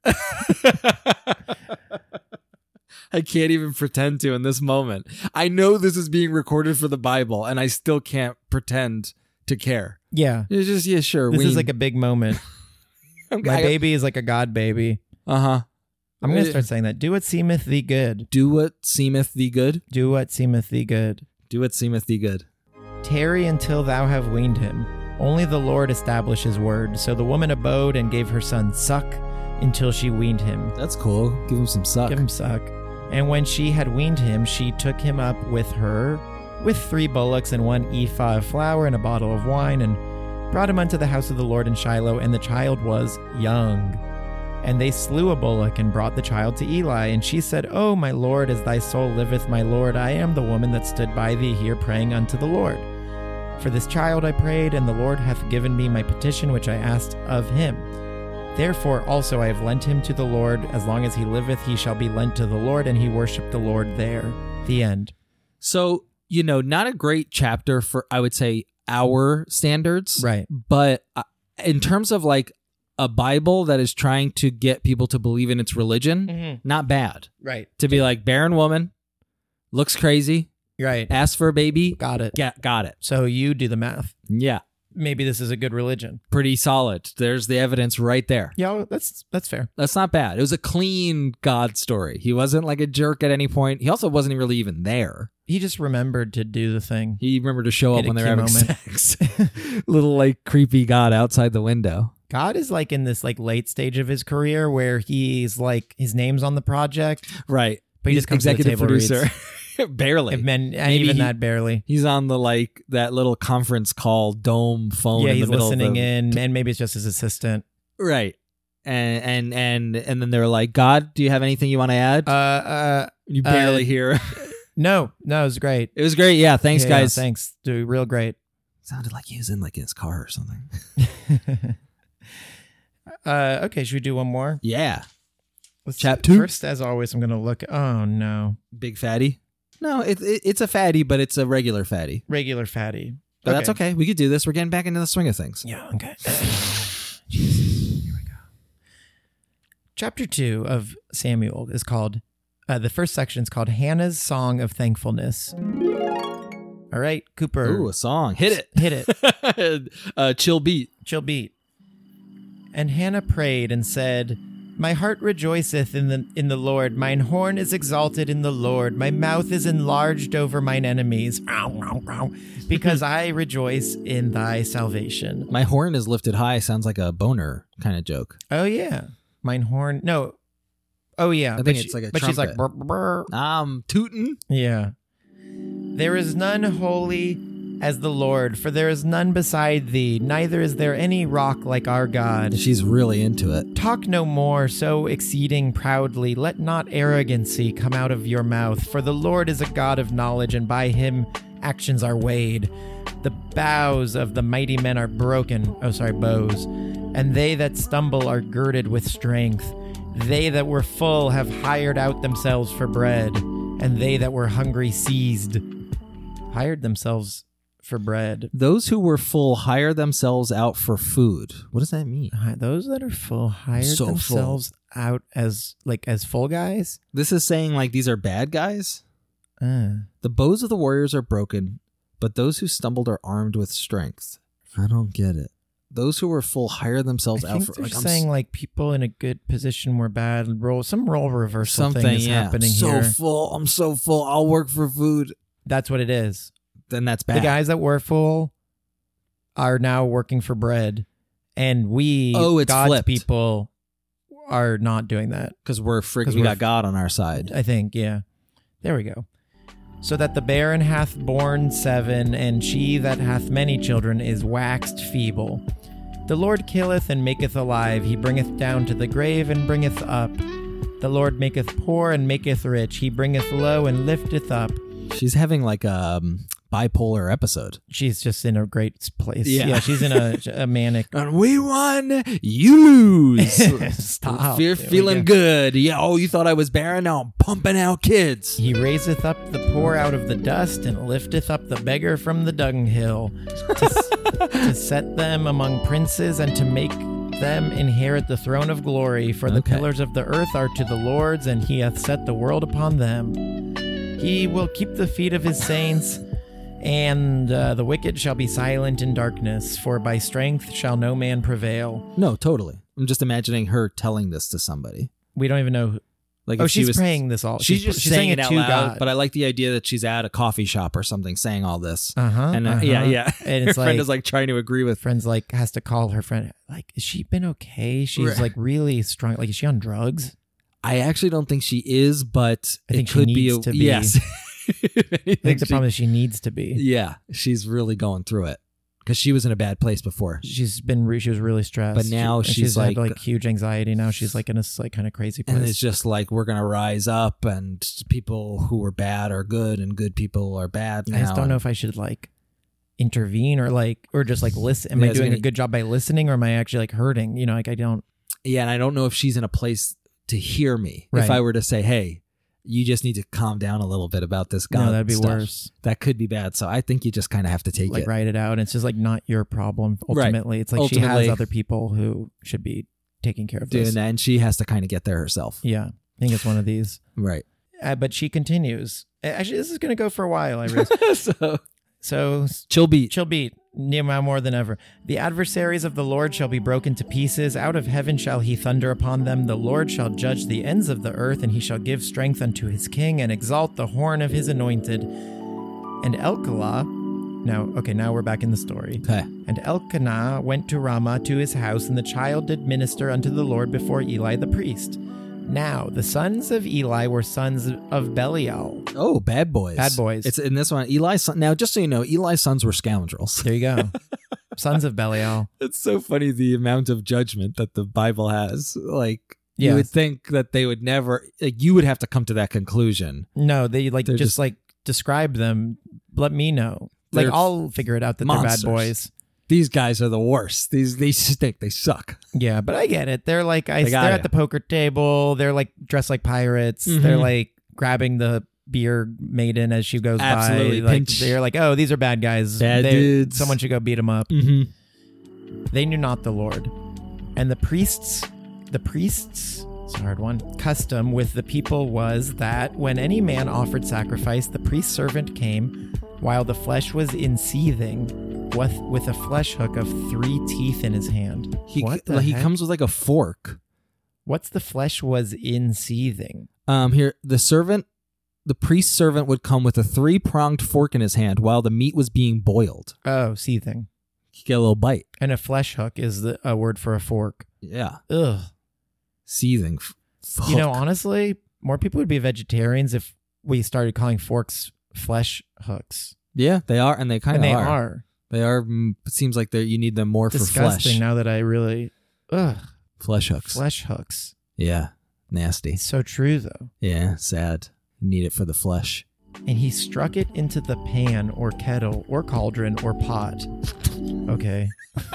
I can't even pretend to in this moment. I know this is being recorded for the Bible, and I still can't pretend to care. Yeah. It's just, yeah, sure. This is like a big moment. My My baby is like a God baby. Uh-huh. I'm going to start saying that. Do what seemeth thee good. Do what seemeth thee good. Do what seemeth thee good. Do what seemeth thee good. Tarry until thou have weaned him. Only the Lord establish his word. So the woman abode and gave her son suck until she weaned him. That's cool. Give him some suck. Give him suck. And when she had weaned him, she took him up with her, with 3 bullocks and 1 ephah of flour and a bottle of wine, and brought him unto the house of the Lord in Shiloh, and the child was young. And they slew a bullock and brought the child to Eli. And she said, O my Lord, as thy soul liveth, my Lord, I am the woman that stood by thee here praying unto the Lord. For this child I prayed, and the Lord hath given me my petition which I asked of him. Therefore also I have lent him to the Lord. As long as he liveth, he shall be lent to the Lord. And he worshipped the Lord there. The end. So, not a great chapter for, I would say, our standards. Right. But in terms of like a Bible that is trying to get people to believe in its religion, not bad. Right. To be like, barren woman, looks crazy, Right. asked for a baby, Got it. got it. So you do the math. Yeah, Maybe this is a good religion. pretty solid. There's the evidence right there. Yeah, that's fair. That's not bad. It was a clean God story. He wasn't like a jerk at any point. He also wasn't really even there. He just remembered to do the thing. He remembered to show up Hit a when they key were having moment. sex. Little like creepy God outside the window. God is like in this like late stage of his career where he's like his name's on the project, Right. but he He's just comes to the executive table, producer. reads. Barely. And Maybe even he- that barely. He's on the like that little conference call dome phone. Yeah, in he's the middle listening of the, in, and maybe it's just his assistant. Right. And then they're like, God, do you have anything you want to add? You barely hear. No, it was great. It was great. Yeah. Thanks, Yeah, guys. thanks, dude. Real great. Sounded like he was in like his car or something. Okay, should we do one more? Yeah. Let's Chap 2? First, as always, I'm gonna look. Oh no, Big fatty. No, it's a fatty, but it's a regular fatty. regular fatty. But that's okay. We could do this. We're getting back into the swing of things. Yeah. Okay. Jesus. Here we go. Chapter 2 of Samuel is called. The first section is called Hannah's Song of Thankfulness. All right, Cooper. Ooh, a song. Hit it. Hit it. Chill beat. Chill beat. And Hannah prayed and said, My heart rejoiceth in the Lord. Mine horn is exalted in the Lord. My mouth is enlarged over mine enemies. Because I rejoice in thy salvation. My horn is lifted high sounds like a boner kind of joke. Oh, yeah. Mine horn. No. Oh, yeah. I think it's like a But she's like, trumpet. brr, brr. Tootin'. Yeah. There is none holy as the Lord, for there is none beside thee, neither is there any rock like our God. She's really into it. Talk no more so exceeding proudly. Let not arrogancy come out of your mouth, for the Lord is a God of knowledge, and by him actions are weighed. The bows of the mighty men are broken. Bows. And they that stumble are girded with strength. They that were full have hired out themselves for bread, and they that were hungry seized. Hired themselves for bread. Those who were full hire themselves out for food. What does that mean? Those that are full hired So full. themselves out as full guys. This is saying like these are bad guys? Uh. The bows of the warriors are broken, but those who stumbled are armed with strength. I don't get it. those who were full hire themselves I out think for. they're Like, saying like people in a good position were bad. Some role reversal something. thing is Yeah, happening so here. full. I'm so full. I'll work for food. That's what it is. Then that's bad. The guys that were full are now working for bread, and we, it's God's flipped. people, are not doing that. Because we're freaking. 'Cause We we're got God on our side. I think, yeah. There we go. So that the barren hath borne 7, and she that hath many children is waxed feeble. The Lord killeth and maketh alive. He bringeth down to the grave and bringeth up. The Lord maketh poor and maketh rich. He bringeth low and lifteth up. She's having like a bipolar episode. She's just in a great place. Yeah. She's in a manic. And we won, you lose. Stop. Fear, There we feeling go. good. Yeah. Oh, you thought I was barren? Now I'm pumping out kids. He raiseth up the poor out of the dust and lifteth up the beggar from the dunghill to set them among princes and to make them inherit the throne of glory. For the Okay. pillars of the earth are to the Lord's, and he hath set the world upon them. He will keep the feet of his saints, and the wicked shall be silent in darkness, for by strength shall no man prevail. No, totally. I'm just imagining her telling this to somebody. We don't even know. Like Oh, if she she's was praying this all. She's just saying it out to loud. God. But I like the idea that she's at a coffee shop or something saying all this. And Yeah. And Her it's friend like, is like trying to agree with. friends like has to call her friend, like, is she been okay? She's Right. like really strong. Like, is she on drugs? I actually don't think she is, but I think it she could needs be. to be. Yes. I think the problem is she needs to be. Yeah, she's really going through it because she was in a bad place before. She was really stressed. But now And she's had, like- huge anxiety. Now she's like in a like kind of crazy place. And it's just like we're gonna rise up, and people who are bad are good, and good people are bad now. I just don't know if I should like intervene or just like listen. Am Yeah, I is it doing a gonna- good job by listening, or am I actually like hurting? You know, like I don't. Yeah, and I don't know if she's in a place to hear me. If Right. I were to say, "Hey, you just need to calm down a little bit about this God," No, that'd be stuff, worse. That could be bad. So I think you just kind of have to take Like it. write it out. And it's just like not your problem. Right. Ultimately, it's like she Ultimately- has other people who should be taking care of Doing this. that, and she has to kind of get there herself. Yeah, I think it's one of these. Right. But she continues. Actually, this is going to go for a while, I realize. So, Chill beat. chill beat, now more than ever. The adversaries of the Lord shall be broken to pieces. Out of heaven shall he thunder upon them. The Lord shall judge the ends of the earth, and he shall give strength unto his king, and exalt the horn of his anointed. And Elkanah, now we're back in the story. Okay. And Elkanah went to Ramah to his house, and the child did minister unto the Lord before Eli the priest. Now, the sons of Eli were sons of Belial. Oh, bad boys. Bad boys. It's in this one. Eli's son. Now, just so you know, Eli's sons were scoundrels. There you go. Sons of Belial. It's so funny the amount of judgment that the Bible has. Like, you Yes. would think that they would never, like, you would have to come to that conclusion. No, they like They're just just- like describe them. Let me know. Like They're I'll figure it out that monsters. they're bad boys. These guys are the worst. They stink. They suck. Yeah, but I get it. They're like They they're got at ya. the poker table. They're like dressed like pirates. Mhm. They're like grabbing the beer maiden as she goes Absolutely. by. Like Pinch. they're like, oh, these are bad guys. Bad They're- dudes. Someone should go beat them up. Mm-hmm. They knew not the Lord. And the priests, it's a hard one, custom with the people was that when any man offered sacrifice, the priest's servant came while the flesh was in seething with a flesh hook of 3 teeth in his hand. He What the he heck? comes with like a fork. What's the flesh was in seething? Here the priest's servant would come with a 3-pronged fork in his hand while the meat was being boiled. Oh, seething. You get a little bite. And a flesh hook is a word for a fork. Yeah, Ugh. seething. You know, honestly, more people would be vegetarians if we started calling forks flesh hooks. Yeah, they are, and they kind And of they are. are. They are. It seems like you need them more Disgusting for flesh. now that I really... Ugh. Flesh hooks. Flesh hooks. Yeah, nasty. It's so true, though. Yeah, sad. Need it for the flesh. And he struck it into the pan or kettle or cauldron or pot. Okay.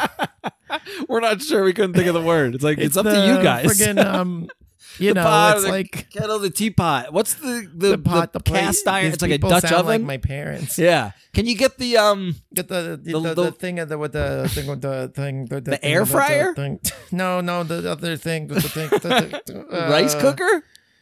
We're not sure. We couldn't think of the word. It's like it's up to the you guys. Friggin', you The know, pot, it's the like kettle, the teapot. What's the pot, the plate. cast iron? These It's like a people Dutch sound oven. like my parents. Yeah. Can you get the Get the The thing with the thing with the thing. The thing air with the fryer? thing. No, the other thing. The thing rice cooker?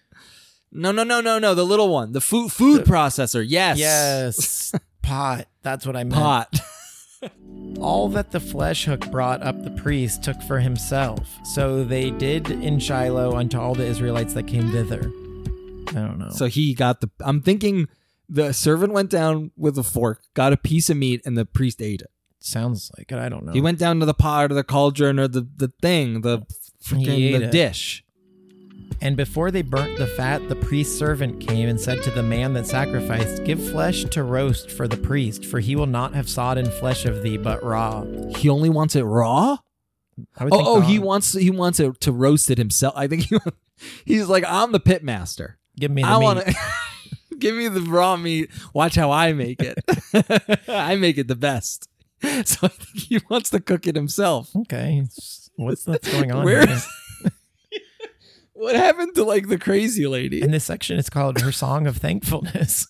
No. The little one. The food processor. Yes. Yes. Pot. That's what I meant. Pot. All that the flesh hook brought up the priest took for himself. So they did in Shiloh unto all the Israelites that came thither. I don't know. So he got I'm thinking the servant went down with a fork, got a piece of meat, and the priest ate it. Sounds like it. I don't know. He went down to the pot or the cauldron or the dish. And before they burnt the fat, the priest's servant came and said to the man that sacrificed, Give flesh to roast for the priest, for he will not have sodden flesh of thee, but raw. He only wants it raw? I would think raw. He wants it to roast it himself. I think he's like, I'm the pit master. Give me the meat. Give me the raw meat. Watch how I make it. I make it the best. So I think he wants to cook it himself. Okay. What's going on Where? here? What happened to like the crazy lady? In this section, it's called Her Song of Thankfulness.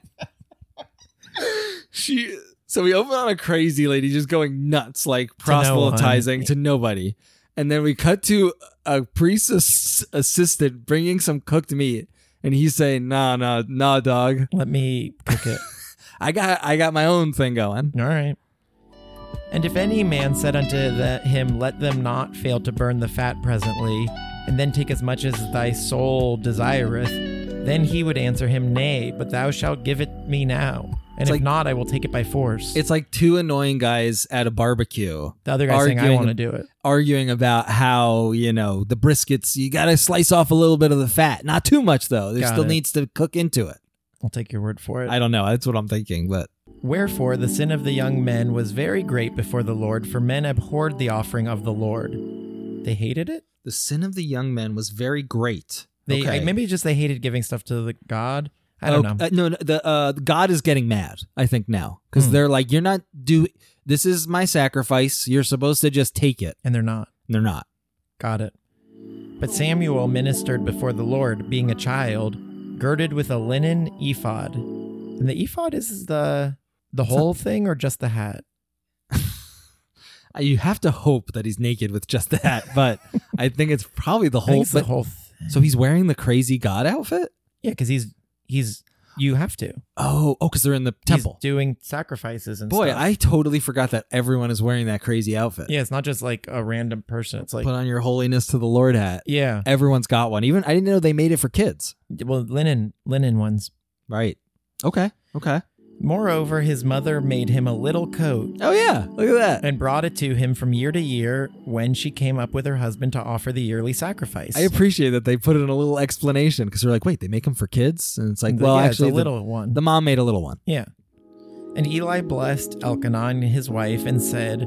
So we open on a crazy lady just going nuts, like proselytizing to nobody. And then we cut to a priest's assistant bringing some cooked meat. And he's saying, nah, dog. Let me cook it. I got my own thing going. All right. And if any man said unto him, Let them not fail to burn the fat presently, and then take as much as thy soul desireth, then he would answer him, Nay, but thou shalt give it me now. And if not, I will take it by force. It's like two annoying guys at a barbecue. The other guy saying, I want to do it. Arguing about how, the briskets, you got to slice off a little bit of the fat. Not too much, though. There still needs to cook into it. I'll take your word for it. I don't know. That's what I'm thinking, but... Wherefore the sin of the young men was very great before the Lord, for men abhorred the offering of the Lord. They hated it? The sin of the young men was very great. Maybe just they hated giving stuff to the God. I don't know. No, the God is getting mad, I think, now. Because they're like, you're not this is my sacrifice. You're supposed to just take it. And they're not. They're not. Got it. But Samuel ministered before the Lord, being a child, girded with a linen ephod. And the ephod is the whole thing or just the hat? You have to hope that he's naked with just the hat, but I think it's probably the whole thing. The whole thing. So he's wearing the crazy God outfit? Yeah, because he's you have to. Oh, because they're in the temple. He's doing sacrifices and Boy, stuff. I totally forgot that everyone is wearing that crazy outfit. Yeah, it's not just like a random person. It's like put on your holiness to the Lord hat. Yeah. Everyone's got one. Even I didn't know they made it for kids. Well, linen ones. Right. Okay. Moreover, his mother made him a little coat. Oh, yeah. Look at that. And brought it to him from year to year when she came up with her husband to offer the yearly sacrifice. I appreciate that they put in a little explanation because they're like, wait, they make them for kids? And it's like, actually, it's a little one. The mom made a little one. Yeah. And Eli blessed Elkanah, his wife, and said,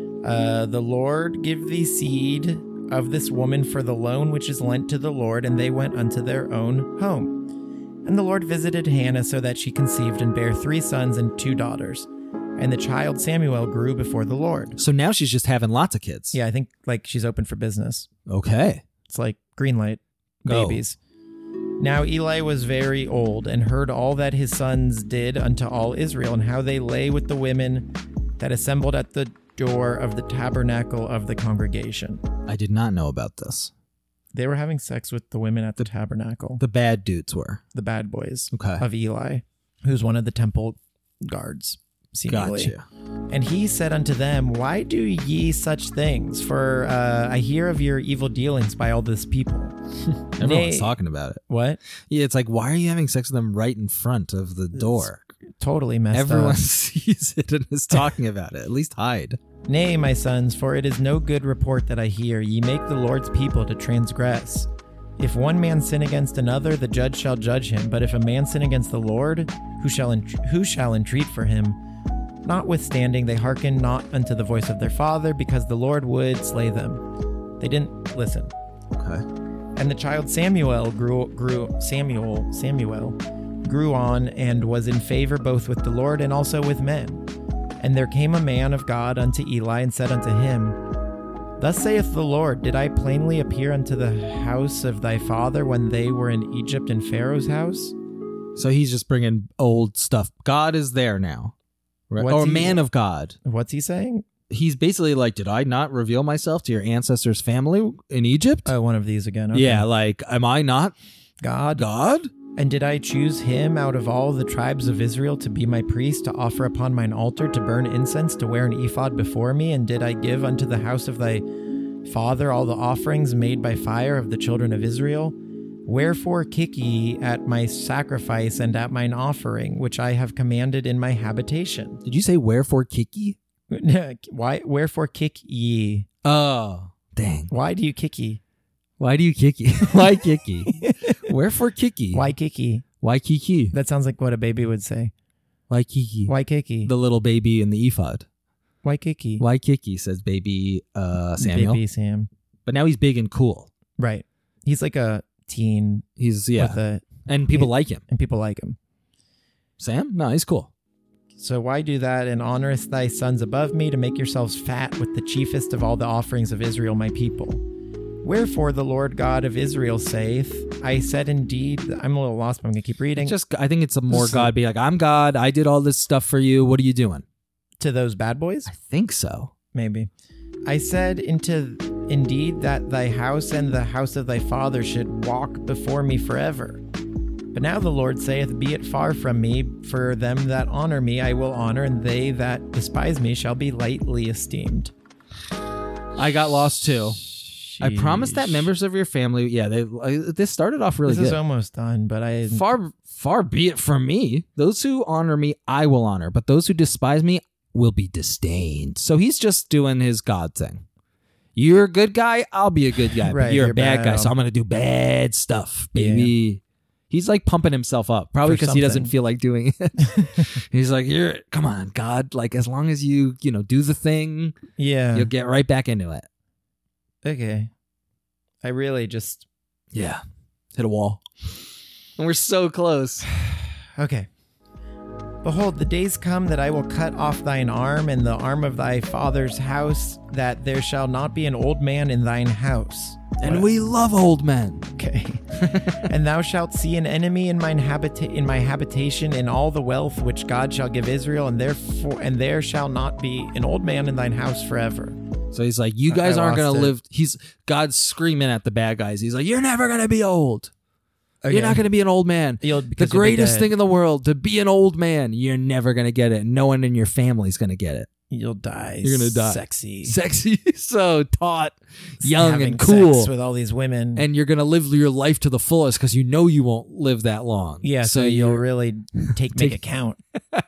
The Lord give thee seed of this woman for the loan which is lent to the Lord. And they went unto their own home. And the Lord visited Hannah so that she conceived and bare 3 sons and 2 daughters. And the child Samuel grew before the Lord. So now she's just having lots of kids. Yeah, I think like she's open for business. Okay. It's like green light babies. Now Eli was very old and heard all that his sons did unto all Israel and how they lay with the women that assembled at the door of the tabernacle of the congregation. I did not know about this. They were having sex with the women at the tabernacle. The bad dudes were. The bad boys of Eli, who's one of the temple guards, seemingly. Gotcha. And he said unto them, Why do ye such things? For I hear of your evil dealings by all this people. Everyone's talking about it. What? Yeah, it's like, why are you having sex with them right in front of the door? Totally messed up. Everyone sees it and is talking about it. At least hide. Nay, my sons, for it is no good report that I hear. Ye make the Lord's people to transgress. If one man sin against another, the judge shall judge him. But if a man sin against the Lord, who shall entreat for him? Notwithstanding, they hearken not unto the voice of their father, because the Lord would slay them. They didn't listen. Okay. And the child Samuel grew on and was in favor both with the Lord and also with men. And there came a man of God unto Eli and said unto him, Thus saith the Lord, Did I plainly appear unto the house of thy father when they were in Egypt in Pharaoh's house? So he's just bringing old stuff. God is there now. Right? Or man of God. What's he saying? He's basically like, did I not reveal myself to your ancestors' family in Egypt? Oh, one of these again. Okay. Yeah, like, am I not God? And did I choose him out of all the tribes of Israel to be my priest, to offer upon mine altar, to burn incense, to wear an ephod before me? And did I give unto the house of thy father all the offerings made by fire of the children of Israel? Wherefore kick ye at my sacrifice and at mine offering, which I have commanded in my habitation? Did you say wherefore Kiki? Why? Wherefore kick ye? Oh, dang. Why do you kick ye? Why do you Kiki? Why Kiki? Wherefore Kiki? Why kick ye? Why Kiki? That sounds like what a baby would say. Why Kiki? Why kick ye? The little baby in the ephod. Why kick ye? Why Kiki, says baby Samuel. Baby Sam. But now he's big and cool. Right. He's like a teen. He's, and people like him. And people like him. Sam? No, he's cool. So why do that, and honorest thy sons above me, to make yourselves fat with the chiefest of all the offerings of Israel my people? Wherefore the Lord God of Israel saith, I said indeed, I'm a little lost, but I'm going to keep reading. I think it's a more God be like, I'm God, I did all this stuff for you, what are you doing? To those bad boys? I think so. Maybe. I said indeed that thy house and the house of thy father should walk before me forever. But now the Lord saith, be it far from me, for them that honor me I will honor, and they that despise me shall be lightly esteemed. I got lost too. I promised that members of your family, this started off really good. This is almost done, but Far be it from me. Those who honor me, I will honor, but those who despise me will be disdained. So he's just doing his God thing. You're a good guy, I'll be a good guy. Right, but you're a bad guy, so I'm going to do bad stuff, baby. Yeah. He's like pumping himself up, probably because he doesn't feel like doing it. He's like, come on, God. Like, as long as you do the thing, you'll get right back into it. Okay. I really just... Yeah. Hit a wall. And we're so close. Okay. Behold, the days come that I will cut off thine arm and the arm of thy father's house, that there shall not be an old man in thine house. And we love old men. Okay. And thou shalt see an enemy in my habitation in all the wealth which God shall give Israel, and there shall not be an old man in thine house forever. So he's like, you guys aren't going to live. God's screaming at the bad guys. He's like, you're never going to be old. Okay. You're not going to be an old man. The greatest thing in the world, to be an old man. You're never going to get it. No one in your family's going to get it. You'll die. You're going to die. Sexy, so taut, young, and cool. Sex with all these women. And you're going to live your life to the fullest because you know you won't live that long. Yeah, so you'll really make it count.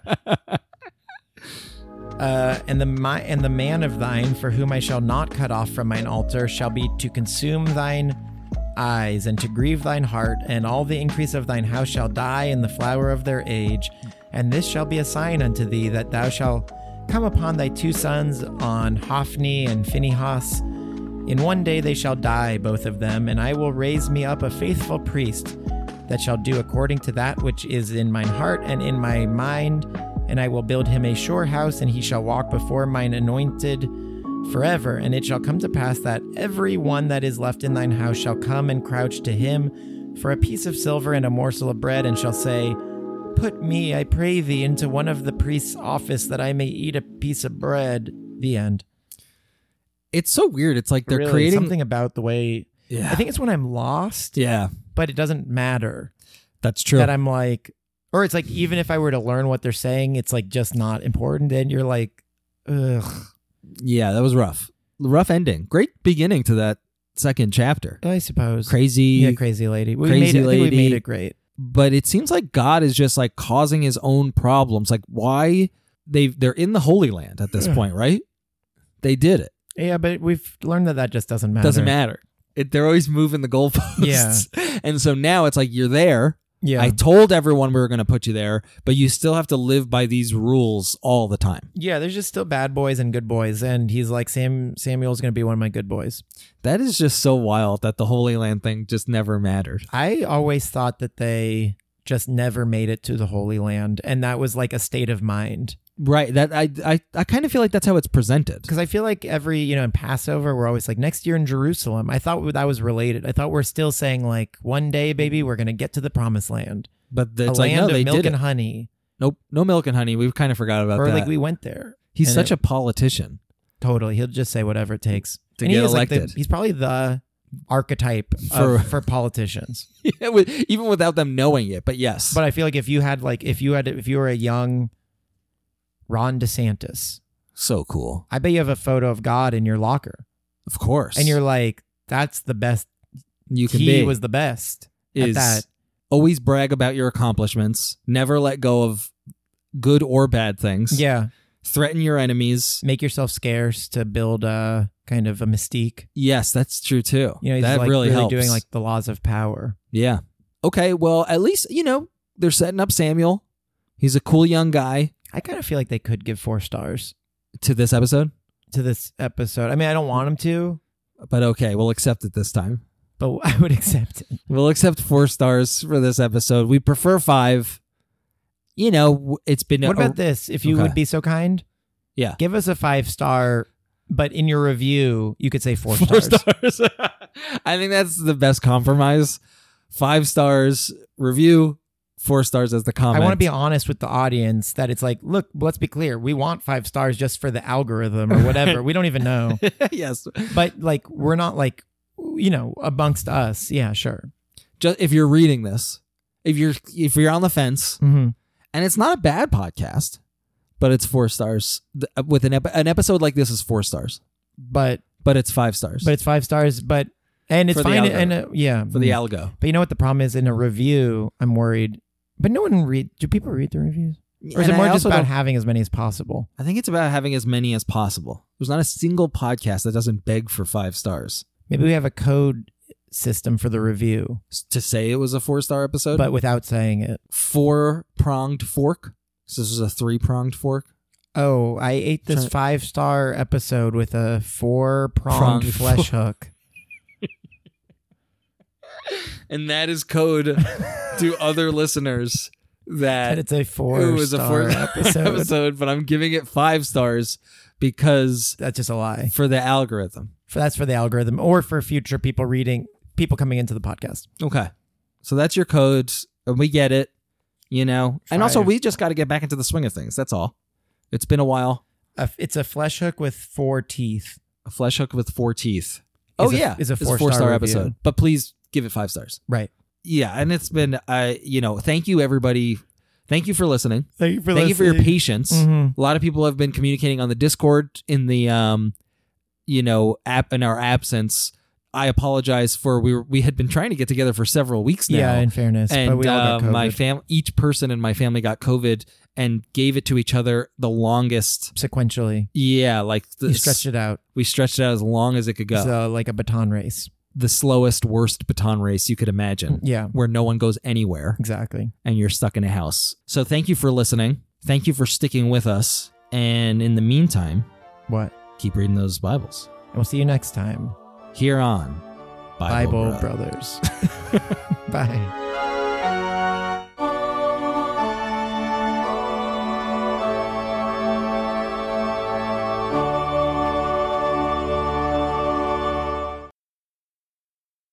And the man of thine, for whom I shall not cut off from mine altar, shall be to consume thine eyes and to grieve thine heart, and all the increase of thine house shall die in the flower of their age. And this shall be a sign unto thee, that thou shalt come upon thy two sons, on Hophni and Phinehas. In one day they shall die, both of them, and I will raise me up a faithful priest, that shall do according to that which is in mine heart and in my mind. And I will build him a sure house, and he shall walk before mine anointed forever. And it shall come to pass that every one that is left in thine house shall come and crouch to him for a piece of silver and a morsel of bread, and shall say, put me, I pray thee, into one of the priest's office, that I may eat a piece of bread. The end. It's so weird. It's like they're really creating something about the way. Yeah. I think it's when I'm lost. Yeah. But it doesn't matter. That's true. That I'm like, or it's like, even if I were to learn what they're saying, it's like just not important. And you're like, ugh. Yeah, that was rough. Rough ending. Great beginning to that second chapter. I suppose. Crazy lady. We made it great. But it seems like God is just like causing his own problems. Like, why they're in the Holy Land at this point, right? They did it. Yeah, but we've learned that just doesn't matter. Doesn't matter. They're always moving the goalposts. Yeah. And so now it's like, you're there. Yeah. I told everyone we were going to put you there, but you still have to live by these rules all the time. Yeah, there's just still bad boys and good boys, and he's like, Samuel's going to be one of my good boys. That is just so wild that the Holy Land thing just never mattered. I always thought that they just never made it to the Holy Land, and that was like a state of mind. Right. That I kind of feel like that's how it's presented. Because I feel like every, in Passover, we're always like, next year in Jerusalem. I thought that was related. I thought we're still saying like, one day, baby, we're going to get to the promised land. But it's a land of milk and honey. Nope. No milk and honey. We kind of forgot about that. Or like we went there. He's such a politician. Totally. He'll just say whatever it takes to get elected. he's probably the archetype for politicians. Even without them knowing it, but yes. But I feel like if you were a young Ron DeSantis, so cool. I bet you have a photo of God in your locker. Of course. And you're like, that's the best. You can he be. was the best Is at that. Always brag about your accomplishments. Never let go of good or bad things. Yeah. Threaten your enemies. Make yourself scarce to build a kind of a mystique. Yes, that's true too. You know, he's that like really helps. doing like the laws of power. Yeah. Okay, well, at least, they're setting up Samuel. He's a cool young guy. I kind of feel like they could give 4 stars To this episode? to this episode. I mean, I don't want them to, But okay, we'll accept it this time. but I would accept it. We'll accept 4 stars for this episode. We prefer 5. It's been... What about this? If you Okay. would be so kind, Yeah. give us a 5-star, but in your review, you could say 4 4 stars. stars. I think that's the best compromise. 5 stars review, 4 stars as the comment. I want to be honest with the audience that it's like, look, let's be clear. We want 5 stars just for the algorithm or whatever. We don't even know. Yes. But like, we're not like, amongst us. Yeah, sure. Just if you're reading this, if you're on the fence, Mm-hmm. and it's not a bad podcast, but it's 4 stars. With an episode like this is 4 stars, But it's 5 stars. it's 5 stars. And it's For the fine. algo. And yeah, for the algo. But you know what the problem is in a review? I'm worried. But no one do people read the reviews? Or is And it more I just also about don't- having as many as possible? I think it's about having as many as possible. There's not a single podcast that doesn't beg for 5 stars. Maybe we have a code system for the review, To say it was a 4-star episode, but without saying it. 4-pronged fork. So this is a 3-pronged fork. Oh, I ate this 5-star episode with a 4-pronged Pronged flesh hook. And that is code to other listeners that And it's a it was a 4-star 4-star episode, but I'm giving it 5 stars because That's just a lie. for the algorithm. That's for the algorithm or for future people coming into the podcast. Okay. So that's your code. And we get it, And also 5. we just got to get back into the swing of things. That's all. It's been a while. It's a flesh hook with 4 teeth. A flesh hook with 4 teeth. Is a 4-star review. episode. But please give it 5 stars. Right. Yeah, and it's been thank you everybody. Thank you for listening. Thank you for Thank you for your patience. Mhm. A lot of people have been communicating on the Discord in the app in our absence. I apologize for we had been trying to get together for several weeks now. Yeah, in fairness. and but we all got COVID. each person in my family got COVID and gave it to each other the longest. Sequentially. Yeah, like You stretched it out. we stretched it out as long as it could go. So like a baton race. The slowest, worst baton race you could imagine. Yeah, Where no one goes anywhere. exactly. And you're stuck in a house. So thank you for listening. Thank you for sticking with us. And in the meantime, What? keep reading those Bibles. We'll see you next time. Here on Bible Bro. Brothers. Bye.